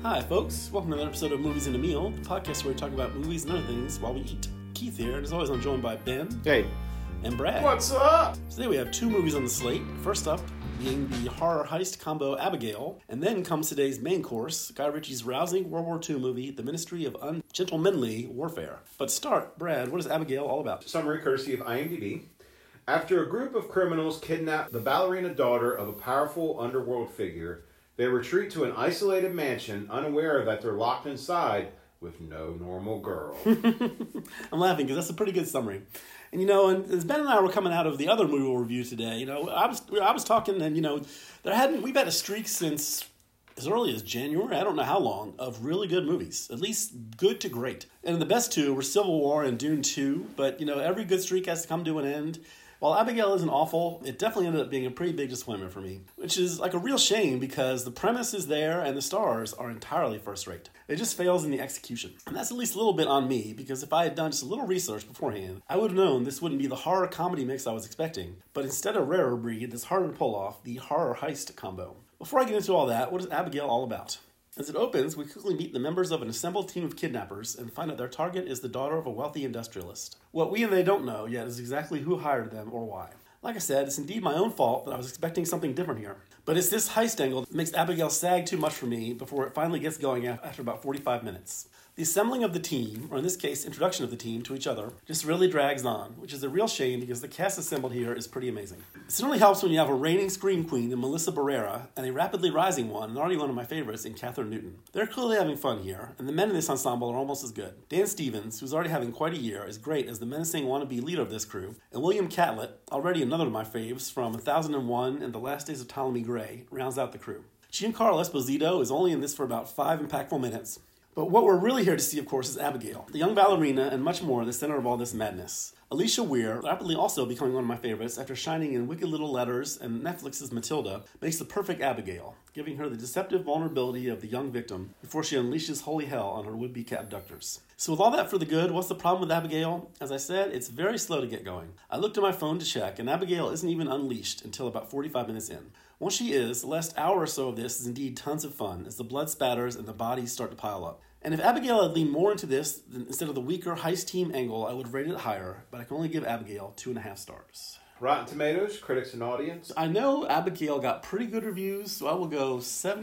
Hi, folks. Welcome to another episode of Movies in a Meal, the podcast where we talk about movies and other things while we eat. Keith here, and as always, I'm joined by Ben. Hey. And Brad. What's up? Today we have two movies on the slate. First up being the horror heist combo Abigail, and then comes today's main course, Guy Ritchie's rousing World War II movie, The Ministry of Ungentlemanly Warfare. But to start, Brad, what is Abigail all about? Summary courtesy of IMDb. After a group of criminals kidnap the ballerina daughter of a powerful underworld figure, they retreat to an isolated mansion, unaware that they're locked inside with no normal girl. I'm laughing because that's a pretty good summary. And, and as Ben and I were coming out of the other movie we'll review today, I was talking and, we've had a streak since as early as January, I don't know how long, of really good movies. At least good to great. And the best two were Civil War and Dune 2, but, every good streak has to come to an end. While Abigail isn't awful, it definitely ended up being a pretty big disappointment for me, which is like a real shame because the premise is there and the stars are entirely first-rate. It just fails in the execution. And that's at least a little bit on me because if I had done just a little research beforehand, I would have known this wouldn't be the horror comedy mix I was expecting, but instead a rarer breed that's harder to pull off, the horror heist combo. Before I get into all that, what is Abigail all about? As it opens, we quickly meet the members of an assembled team of kidnappers and find out their target is the daughter of a wealthy industrialist. What we and they don't know yet is exactly who hired them or why. Like I said, it's indeed my own fault that I was expecting something different here. But it's this heist angle that makes Abigail sag too much for me before it finally gets going after about 45 minutes. The assembling of the team, or in this case, introduction of the team to each other, just really drags on, which is a real shame because the cast assembled here is pretty amazing. It certainly helps when you have a reigning scream queen in Melissa Barrera and a rapidly rising one, and already one of my favorites, in Kathryn Newton. They're clearly having fun here, and the men in this ensemble are almost as good. Dan Stevens, who's already having quite a year, is great as the menacing wannabe leader of this crew, and William Catlett, already another of my faves from 1001 and The Last Days of Ptolemy Gray, rounds out the crew. Giancarlo Esposito is only in this for about 5 impactful minutes. But what we're really here to see, of course, is Abigail, the young ballerina, and much more, the center of all this madness. Alicia Weir, rapidly also becoming one of my favorites after shining in Wicked Little Letters and Netflix's Matilda, makes the perfect Abigail, giving her the deceptive vulnerability of the young victim before she unleashes holy hell on her would-be abductors. So with all that for the good, what's the problem with Abigail? As I said, it's very slow to get going. I looked at my phone to check, and Abigail isn't even unleashed until about 45 minutes in. Once she is, the last hour or so of this is indeed tons of fun as the blood spatters and the bodies start to pile up. And if Abigail had leaned more into this instead of the weaker heist team angle, I would have rated it higher, but I can only give Abigail 2.5 stars. Rotten Tomatoes, critics and audience. I know Abigail got pretty good reviews, so I will go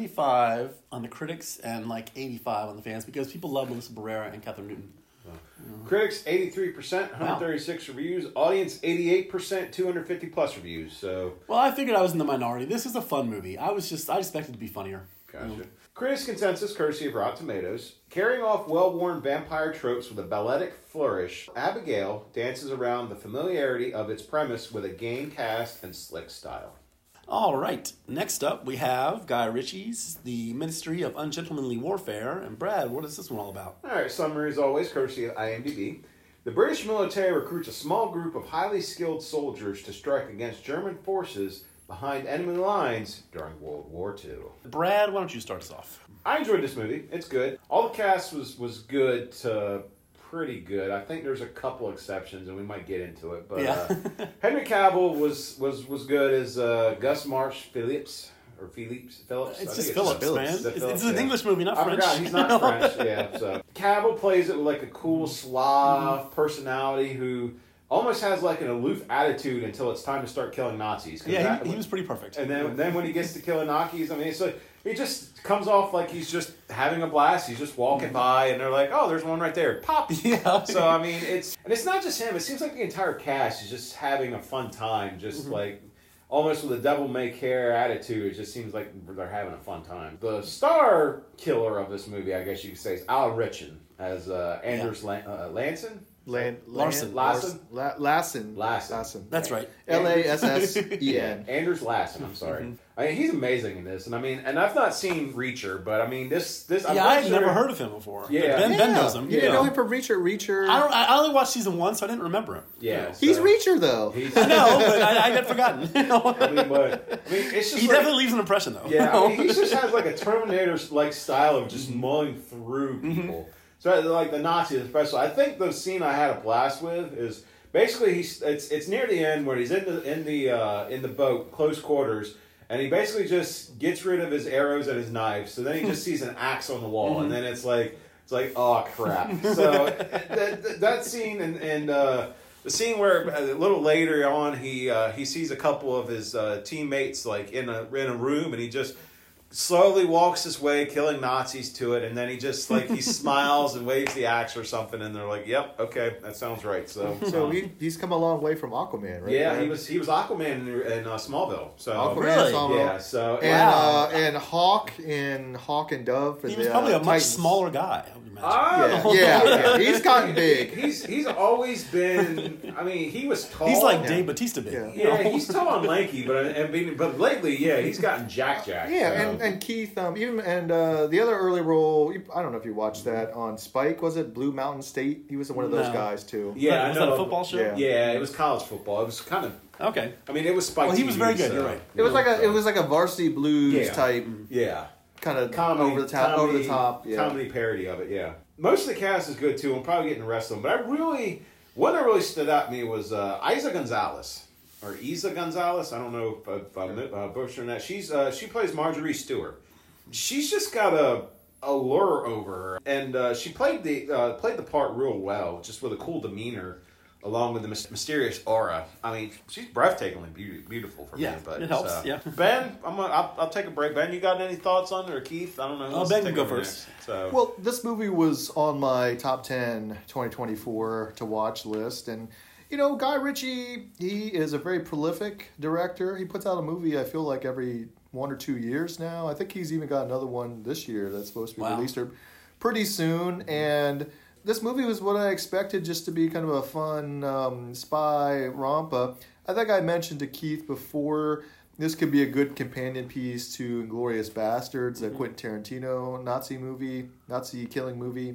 75 on the critics and like 85 on the fans because people love Melissa Barrera and Kathryn Newton. Critics 83%, 136 reviews. Audience 88%, 250 plus reviews. So, well, I figured I was in the minority. This is a fun movie. I expected it to be funnier. Gotcha. Critics consensus, courtesy of Rotten Tomatoes. Carrying off well-worn vampire tropes with a balletic flourish, Abigail dances around the familiarity of its premise with a game cast and slick style. All right. Next up, we have Guy Ritchie's The Ministry of Ungentlemanly Warfare. And Brad, what is this one all about? All right, summary as always, courtesy of IMDb. The British military recruits a small group of highly skilled soldiers to strike against German forces behind enemy lines during World War II. Brad, why don't you start us off? I enjoyed this movie. It's good. All the cast was good to pretty good. I think there's a couple exceptions, and we might get into it. But yeah. Henry Cavill was good as Gus Marsh Phillips. Or Phillips? It's just Phillips, man. It's an English movie, not French. I forgot, he's not French, yeah. So Cavill plays it with like a cool Slav personality who almost has like an aloof attitude until it's time to start killing Nazis. Yeah, he was pretty perfect. And then when he gets to killing Nazis, I mean, it's like, he just comes off like he's just having a blast. He's just walking by, and they're like, "Oh, there's one right there." Pop. Yeah. So I mean, it's not just him. It seems like the entire cast is just having a fun time, just like almost with a devil may care attitude. It just seems like they're having a fun time. The star killer of this movie, I guess you could say, is Al Richin as Anders Lassen. Larson. That's right. Lassen. Anders Lassen. I'm sorry. I mean, he's amazing in this, and I've not seen Reacher, but I mean, this. I had never heard of him before. Yeah, Ben knows him. You didn't know him from Reacher. I only watched season 1, so I didn't remember him. Yeah, he's Reacher though. I know, but I had forgotten. It's just he definitely leaves an impression though. Yeah, he just has like a Terminator-like style of just mulling through people. So like the Nazis, especially. I think the scene I had a blast with is basically it's near the end where he's in the boat, close quarters, And he basically just gets rid of his arrows and his knives. So then he just sees an axe on the wall, and then it's like, oh crap. So that scene and the scene where a little later on he sees a couple of his teammates like in a room, and he just slowly walks his way, killing Nazis to it, and then he just like he smiles and waves the axe or something, and they're like, "Yep, okay, that sounds right." So he's come a long way from Aquaman, right? yeah, he was Aquaman in Smallville. So Aquaman, Really? Smallville. yeah, so And Hawk and Dove. He was probably a much Titans. smaller guy, I would imagine. Yeah, he's gotten big. He's always been. I mean, he was tall. He's like Dave Bautista big. Yeah. you know? Yeah, he's tall and lanky, but lately, yeah, he's gotten jacked. Yeah, so. and Keith, the other early role, I don't know if you watched that on Spike, was it Blue Mountain State? He was one of those No. guys too. Yeah, was I know. that a football show? Yeah. Yeah, it was college football. It was kind of. Okay. I mean, it was Spike. Well, he was TV, very good. so, You're right. It was like a Varsity Blues Yeah. type, Yeah. kind of Comedy, over the top. Yeah. Comedy parody of it, yeah. Most of the cast is good too. I'm probably getting the rest of them, but one that really stood out to me was Isa Gonzalez. Or Isa Gonzalez. I don't know if I'm butchering that. She plays Marjorie Stewart. She's just got a lure over her, and she played the part real well, just with a cool demeanor, along with the mysterious aura. I mean, she's breathtakingly beautiful for me. But it helps. Yeah. Ben, I'll take a break. Ben, you got any thoughts on it, or Keith? I don't know. Ben can go first. So. Well, this movie was on my top 10 2024 to watch list, and Guy Ritchie, he is a very prolific director. He puts out a movie, I feel like, every 1 or 2 years now. I think he's even got another one this year that's supposed to be released pretty soon. And this movie was what I expected, just to be kind of a fun spy romp. I think I mentioned to Keith before, this could be a good companion piece to Inglourious Bastards, a Quentin Tarantino Nazi killing movie.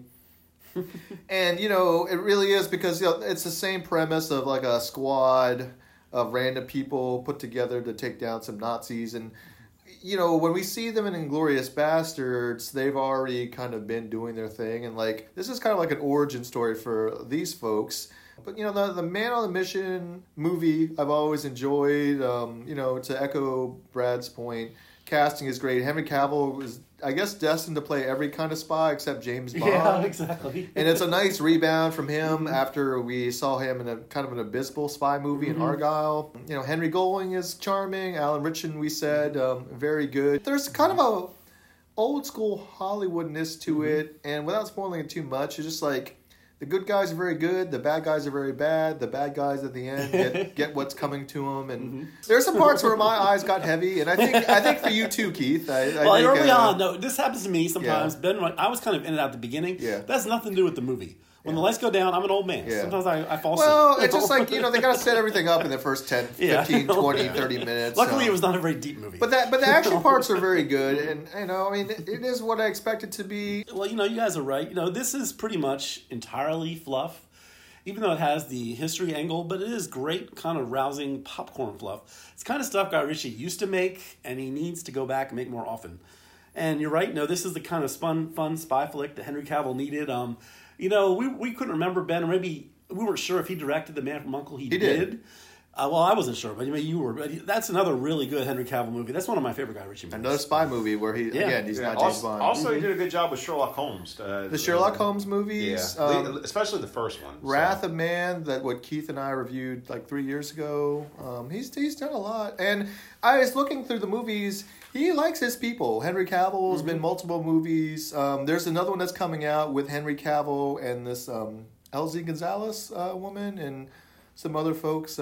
And, it really is, because it's the same premise of like a squad of random people put together to take down some Nazis. And, when we see them in Inglourious Bastards, they've already kind of been doing their thing. And like, this is kind of like an origin story for these folks. But, the Man on the Mission movie I've always enjoyed. To echo Brad's point, casting is great. Henry Cavill is, I guess, destined to play every kind of spy except James Bond. Yeah, exactly. And it's a nice rebound from him after we saw him in a kind of an abysmal spy movie in Argyle. Henry Golding is charming. Alan Ritchson, we said, very good. There's kind of a old school Hollywoodness to it, and without spoiling it too much, it's just like, the good guys are very good, the bad guys are very bad, the bad guys at the end get what's coming to them, and there's some parts where my eyes got heavy, and I think for you too, Keith. Early on, no, this happens to me sometimes. Yeah. Ben, I was kind of in and out at the beginning. Yeah. That has nothing to do with the movie. When the lights go down, I'm an old man. Yeah. Sometimes I fall asleep. Well, it's just like, they got to set everything up in the first 10, 15, 20, 30 minutes. Luckily, it was not a very deep movie. But the action parts are very good, and, it is what I expect it to be. Well, you guys are right. This is pretty much entirely fluff, even though it has the history angle, but it is great kind of rousing popcorn fluff. It's kind of stuff Guy Ritchie used to make, and he needs to go back and make more often. And you're right, this is the kind of fun spy flick that Henry Cavill needed. We couldn't remember, Ben, or maybe we weren't sure if he directed The Man from U.N.C.L.E. He did. Well, I wasn't sure, but you were. But that's another really good Henry Cavill movie. That's one of my favorite Guy Ritchie movies. Another spy movie where he's not James Bond. Also, he did a good job with Sherlock Holmes. The Sherlock Holmes movies. Yeah. Especially the first one. Wrath of Man, what Keith and I reviewed like 3 years ago. He's done a lot. And I was looking through the movies. He likes his people. Henry Cavill's been multiple movies. There's another one that's coming out with Henry Cavill and this LZ Gonzalez woman and some other folks.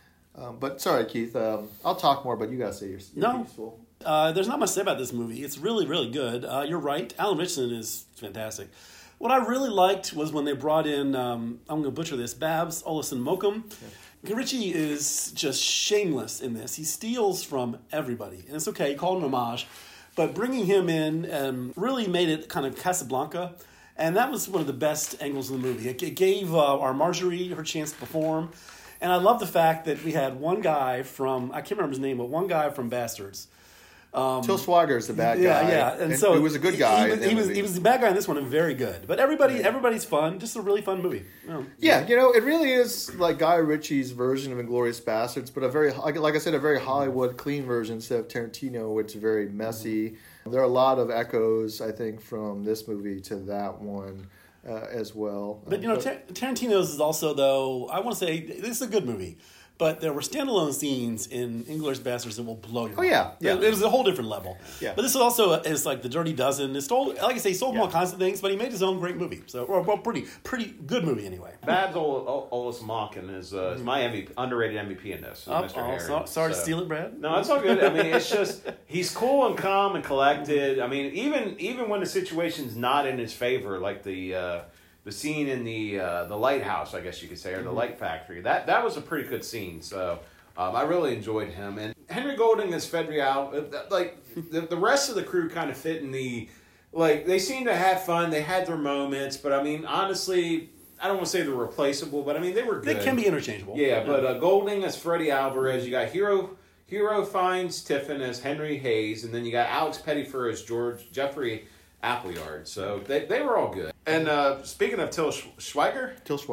But sorry, Keith. I'll talk more, but you gotta say your peaceful. There's not much to say about this movie. It's really, really good. You're right. Alan Ritchson is fantastic. What I really liked was when they brought in, I'm going to butcher this, Babs Olison Mokum. Yeah. Ritchie is just shameless in this. He steals from everybody. And it's okay, he called him an homage. But bringing him in really made it kind of Casablanca. And that was one of the best angles of the movie. It gave our Marjorie her chance to perform. And I love the fact that we had one guy from, I can't remember his name, but one guy from Bastards Till Schweiger's the bad guy. Yeah. And so he was a good guy. He was the bad guy in this one and very good. But everybody's fun. Just a really fun movie. Yeah, it really is like Guy Ritchie's version of Inglourious Basterds, but a very, like I said, a very Hollywood clean version instead of Tarantino, which is very messy. There are a lot of echoes, I think, from this movie to that one as well. But Tarantino's is also, though, I want to say this is a good movie. But there were standalone scenes in Inglourious Basterds that will blow your mind. Oh, yeah. It was a whole different level. Yeah. But this is also is like The Dirty Dozen. It stole, like I say, he sold all kinds of things, but he made his own great movie. So, pretty good movie anyway. Babs Olis Malkin is my underrated MVP in this. Mr. Harry. Sorry to steal it, Brad. No, it's all good. I mean, it's just he's cool and calm and collected. I mean, even when the situation's not in his favor, like the scene in the lighthouse, I guess you could say, or the light factory. That was a pretty good scene. So I really enjoyed him. And Henry Golding as Fedriel, like the rest of the crew kind of fit in the, like, they seemed to have fun. They had their moments, but I mean, honestly, I don't want to say they're replaceable, but I mean, they were good. They can be interchangeable. Yeah, but Golding as Freddie Alvarez. You got Hero Fiennes Tiffin as Henry Hayes, and then you got Alex Pettyfer as Jeffrey Appleyard. So they were all good. And speaking of Till Schweiger,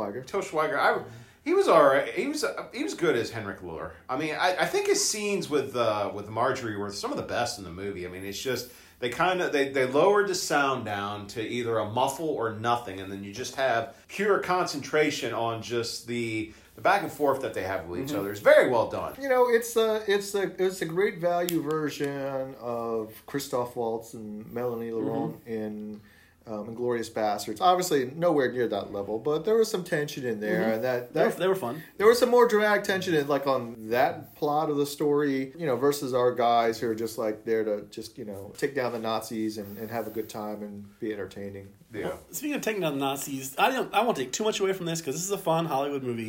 he was all right. He was good as Henrik Luhr. I mean, I think his scenes with Marjorie were some of the best in the movie. I mean, it's just they lowered the sound down to either a muffle or nothing, and then you just have pure concentration on just the back and forth that they have with each other. It's very well done. It's a great value version of Christoph Waltz and Melanie Laurent in Inglourious Basterds. Obviously, nowhere near that level, but there was some tension in there, and that they were fun. There was some more dramatic tension in, like, on that plot of the story, versus our guys who are just like there to just take down the Nazis and have a good time and be entertaining. Yeah. Well, speaking of taking down the Nazis, I won't take too much away from this because this is a fun Hollywood movie.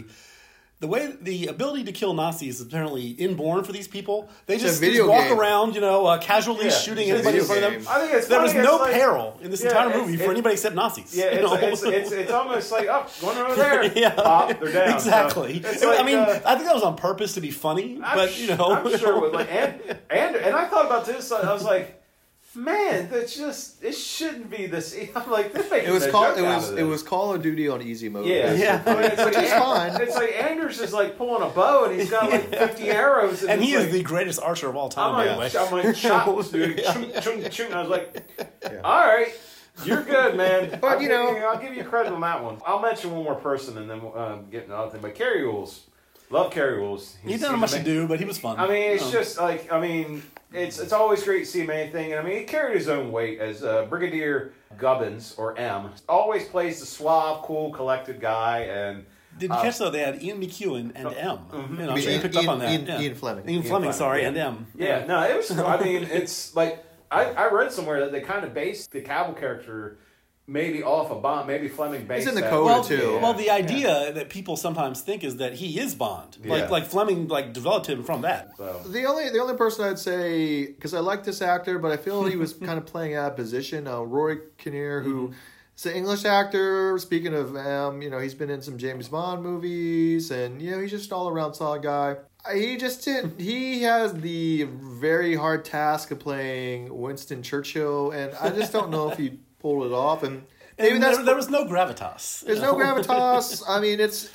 The ability to kill Nazis is apparently inborn for these people. They just walk around, casually shooting anybody in front of them. I think it's there was funny, no peril in this entire movie for anybody except Nazis. Yeah, it's almost like, going over there, yeah. pop, they're down. Exactly. So I think that was on purpose to be funny, I'm sure. And I thought about this. I was like, man, it shouldn't be this. I'm like, this makes it was Call of Duty on easy mode. Yeah. I mean, it's fine. It's like Anders is like pulling a bow and he's got like 50 arrows, and he is the greatest archer of all time. I'm like chops, dude. Chung, chung, chung. I was like, all right. You're good, man. But I'll give you credit on that one. I'll mention one more person and then get another thing. But Carrie Ools. Love Carrie Ools. He didn't have much to do, but he was fun. I mean, it's just like, it's always great to see him anything. And I mean, he carried his own weight as Brigadier Gubbins, or M. Always plays the suave, cool, collected guy. And did you catch though? They had Ian McEwan and M. Mm-hmm. I'm sure you picked up on that. Ian Fleming. Ian Fleming, sorry, and M. Yeah, no, it was. I mean, it's like I read somewhere that they kind of based the Cavill character maybe off a Bond, maybe Fleming based. He's in the that. Coda too. Well, the idea that people sometimes think is that he is Bond. Like Fleming developed him from that. So. The only person I'd say, because I like this actor, but I feel he was kind of playing out of position. Rory Kinnear, who is an English actor. Speaking of he's been in some James Bond movies, and he's just an all around solid guy. He just didn't. He has the very hard task of playing Winston Churchill, and I just don't know if he pulled it off. And maybe there was no gravitas. There's no gravitas. I mean, it's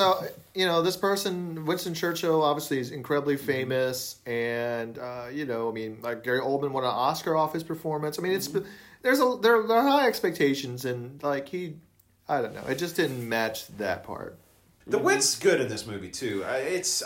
this person, Winston Churchill, obviously is incredibly famous, and like Gary Oldman won an Oscar off his performance. I mean, there are high expectations, and I don't know, it just didn't match that part. The wit's good in this movie too. It's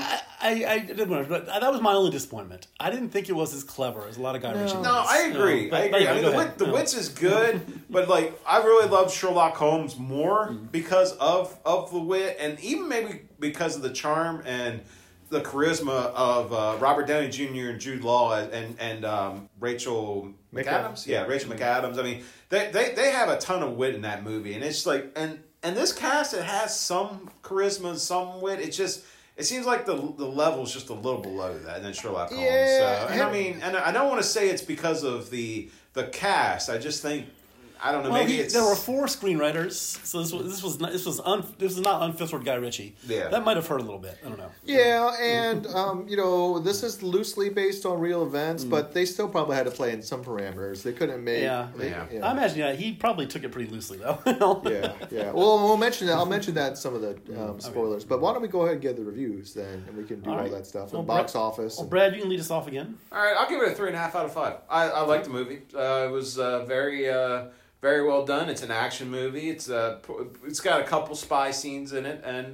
I did wonder, but that was my only disappointment. I didn't think it was as clever as a lot of Guy Ritchie movies. No, I agree. I mean, the wit's is good, but like I really love Sherlock Holmes more because of the wit, and even maybe because of the charm and the charisma of Robert Downey Jr. and Jude Law and Rachel McAdams. Yeah, Rachel McAdams. I mean, they have a ton of wit in that movie, and it's like and this cast, it has some charisma, some wit. It seems like the level is just a little below that than Sherlock Holmes. Yeah, and I don't want to say it's because of the cast. I just think I don't know. Well, Maybe it's there were 4 screenwriters, so this was not unfiltered Guy Ritchie. Yeah. That might have hurt a little bit. I don't know. Yeah, and this is loosely based on real events, but they still probably had to play in some parameters. They couldn't make. Yeah. I imagine he probably took it pretty loosely though. Yeah. Well, we'll mention that. I'll mention that in some of the spoilers. But why don't we go ahead and get the reviews then, and we can do all that stuff. Well, And box office. Well, Brad, you can lead us off again. All right, I'll give it a 3.5 out of 5. I liked the movie. It was very well done. It's an action movie. It's got a couple spy scenes in it, and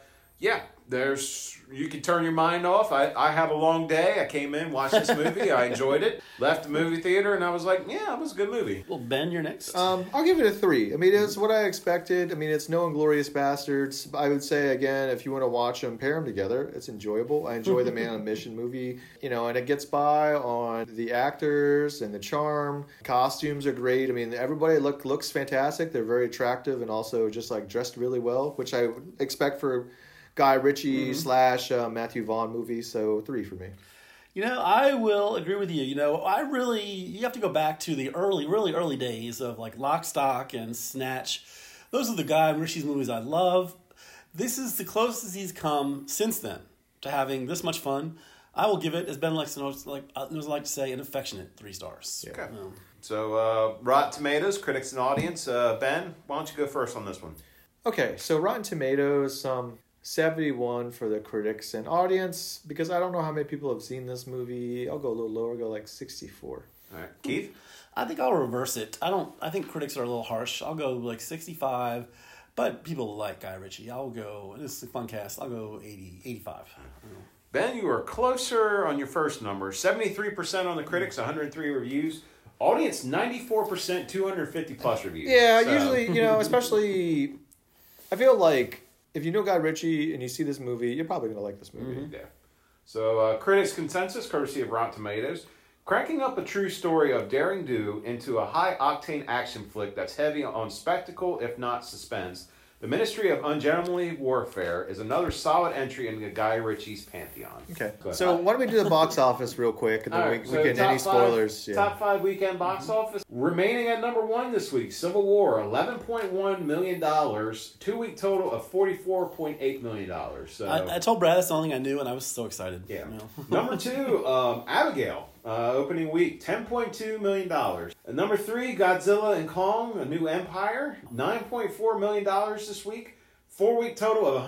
you can turn your mind off. I have a long day. I came in, watched this movie. I enjoyed it. Left the movie theater, and I was like, yeah, it was a good movie. Well, Ben, you're next. I'll give it a 3. I mean, it's what I expected. I mean, it's no Inglourious Bastards. I would say, again, if you want to watch them, pair them together. It's enjoyable. I enjoy the Man on a Mission movie. And it gets by on the actors and the charm. Costumes are great. I mean, everybody looks fantastic. They're very attractive and also just like dressed really well, which I would expect for Guy Ritchie / Matthew Vaughn movie. So 3 for me. I will agree with you. You have to go back to the really early days of like Lock, Stock, and Snatch. Those are the Guy Ritchie's movies I love. This is the closest he's come since then to having this much fun. I will give it, as Ben likes to say, an affectionate 3 stars. Okay. So, Rotten Tomatoes, critics and audience. Ben, why don't you go first on this one? Okay, so Rotten Tomatoes, 71 for the critics and audience. Because I don't know how many people have seen this movie, I'll go a little lower, go like 64. All right, Keith? I think I'll reverse it. I think critics are a little harsh. I'll go like 65, but people like Guy Ritchie. This is a fun cast, I'll go 80, 85. Ben, you were closer on your first number. 73% on the critics, 103 reviews. Audience, 94%, 250 plus reviews. Yeah, usually, especially, I feel like if you know Guy Ritchie and you see this movie, you're probably going to like this movie. Mm-hmm. Yeah. So, critics' consensus, courtesy of Rotten Tomatoes, cracking up a true story of daring do into a high-octane action flick that's heavy on spectacle, if not suspense. The Ministry of Ungentlemanly Warfare is another solid entry into Guy Ritchie's pantheon. Okay. So why don't we do the box office real quick, and then we get any spoilers. Top 5 weekend box office. Remaining at number 1 this week, Civil War, $11.1 million. 2-week total of $44.8 million. So I told Brad that's the only thing I knew, and I was so excited. Yeah. Number 2, Abigail. Opening week, $10.2 million. Number 3, Godzilla and Kong, A New Empire, $9.4 million this week. 4-week total of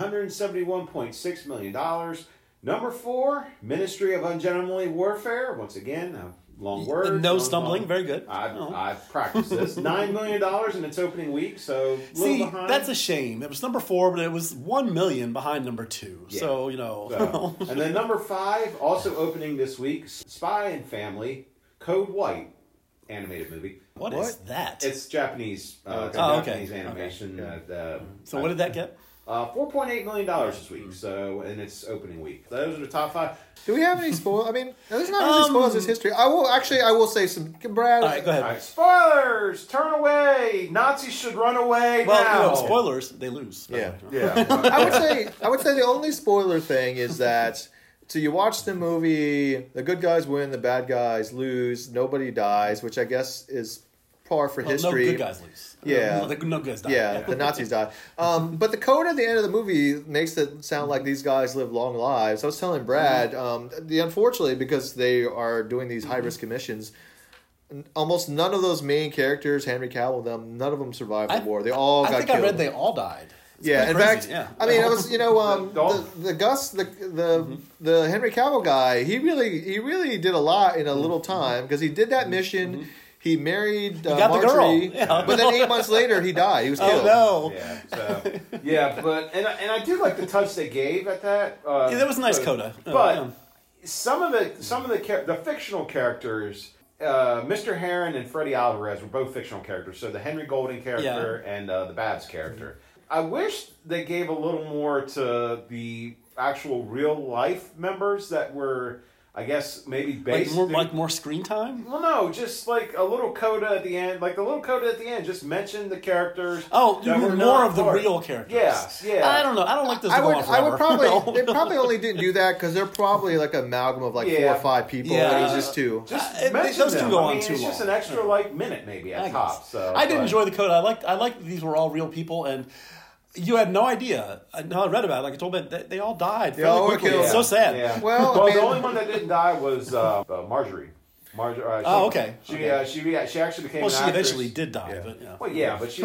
$171.6 million. Number 4, Ministry of Ungentlemanly Warfare. Once again, a long word. No stumbling, very good. I've practiced this. $9 million in its opening week, so a little behind. That's a shame. It was number 4, but it was $1 million behind number 2. Yeah. So, And then number 5, also opening this week, Spy and Family, Code White, animated movie. What is that? It's Japanese, Japanese animation. Okay. So what did that get? $4.8 million this week, so in its opening week. Those are the top 5. Do we have any spoilers? I mean, there's not really spoilers. This history. I will say some. Brad. All right, go ahead. All right, spoilers. Turn away. Nazis should run away now. Spoilers. They lose. Yeah. I would say the only spoiler thing is that. So you watch the movie. The good guys win. The bad guys lose. Nobody dies, which I guess is par for history. No good guys lose. Yeah. No guys die. Yeah, the Nazis die. But the code at the end of the movie makes it sound like these guys live long lives. I was telling Brad, unfortunately, because they are doing these high-risk missions, almost none of those main characters, Henry Cavill, none of them survived the war. They all got killed. I read they all died. It's in fact, I mean, it was the Henry Cavill guy. He really did a lot in a little time because he did that mission. He married Marjorie, but then 8 months later he died. He was killed. Oh no! But I do like the touch they gave at that. That was a nice coda. But some of the fictional characters, Mr. Heron and Freddie Alvarez were both fictional characters. So the Henry Golding character and the Babs character. I wish they gave a little more to the actual real life members that were I guess maybe based more screen time. Well, no, just like a little coda at the end. Like the little coda at the end just mentioned the characters. Oh, that were more not of the part. real characters. Yeah. I don't know. I don't like this. I would forever. probably. No. They probably only didn't do that because they're probably like an amalgam of like 4 or 5 people. Yeah. And he's just 2. Just mention those them. two go on it's too just long. an extra like minute maybe at top. So I did enjoy the code. I liked that these were all real people, and you had no idea. I read about it. Like I told you, they all died fairly all quickly. killed. It's so sad. Yeah. Well, I mean- the only one that didn't die was Marjorie. Okay. She actually became. Well, an she actress. eventually did die, but yeah. Well, yeah, but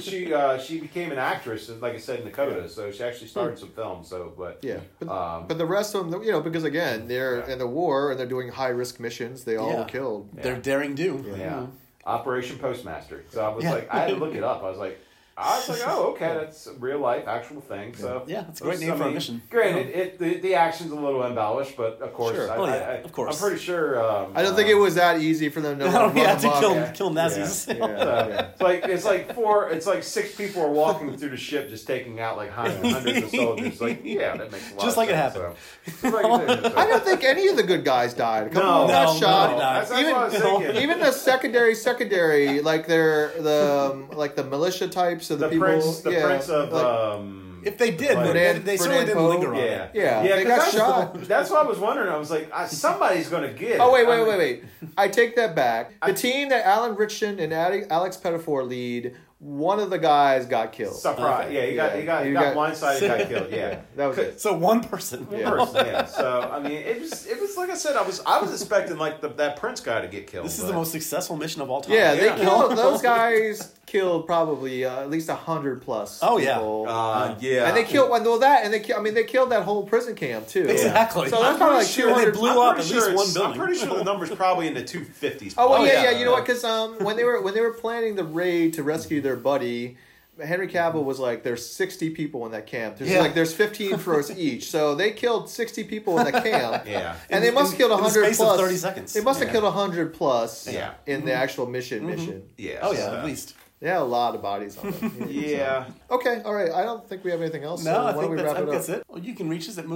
she became an actress, like I said in the coda. So she actually started some films. So, but Yeah, but the rest of them, because again, they're in the war and they're doing high risk missions. They all were killed. They're daring do. Yeah. Operation Postmaster. So I was like, I had to look it up. I was like, oh, okay, that's a real life, actual thing. So Yeah, it's a great name for a mission. Granted, the action's a little embellished, but of course, Sure. Of course. I'm pretty sure. I don't think it was that easy for them to run Yeah, them up. to kill Nazis. Yeah. It's like 6 people are walking through the ship, just taking out like hundreds of soldiers. Like, yeah, that makes a lot. Just of like it sense, happened. So. Just like it did, so. I don't think any of the good guys died. A couple No, of them got no, shot. no. That's what I was thinking. Even the secondary, like the militia types of the people. The prince of. If they did, Ferdinand they certainly didn't Poe. linger on Yeah, it. Yeah, yeah. they got 'cause shot. That's what I was wondering. I was like, somebody's going to get. Oh, it. wait. I take that back. The team that Alan Ritchson and Alex Pettifor lead, one of the guys got killed. Surprise! Okay. Yeah, he got blindsided. He got killed. Yeah, That was it. So one person. person. Yeah. So I mean, it was like I said. I was expecting like that Prince guy to get killed. This is the most successful mission of all time. Yeah, they Yeah. killed those guys. Killed probably at least 100 plus. Oh, yeah. people. Yeah. And they killed they killed that whole prison camp too. Exactly. So that's probably like sure they 200. blew up at least one building. I'm pretty sure the number's probably in the 250s. Oh, well, Oh, yeah. yeah. You know what? Because when they were planning the raid to rescue their buddy, Henry Cavill was like, "There's 60 people in that camp. There's 15 for us each." So they killed 60 people in the camp. Yeah. And they must have killed in the 100 space of plus. 30 seconds. They must have killed 100 plus. Yeah. In the actual mission. Yeah. Oh, yeah, so- uh, at least. They had a lot of bodies on them. Yeah. Okay. All right. I don't think we have anything else. No, so I why don't think we that's, wrap it up? that's it. Well, you can reach us at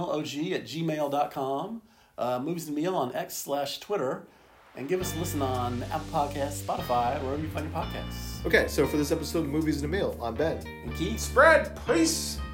moviesandmealog@gmail.com, moviesandmeal on X/Twitter, and give us a listen on Apple Podcasts, Spotify, wherever you find your podcasts. Okay. So for this episode of Movies and a Meal, I'm Ben. And Keith. Spread, peace.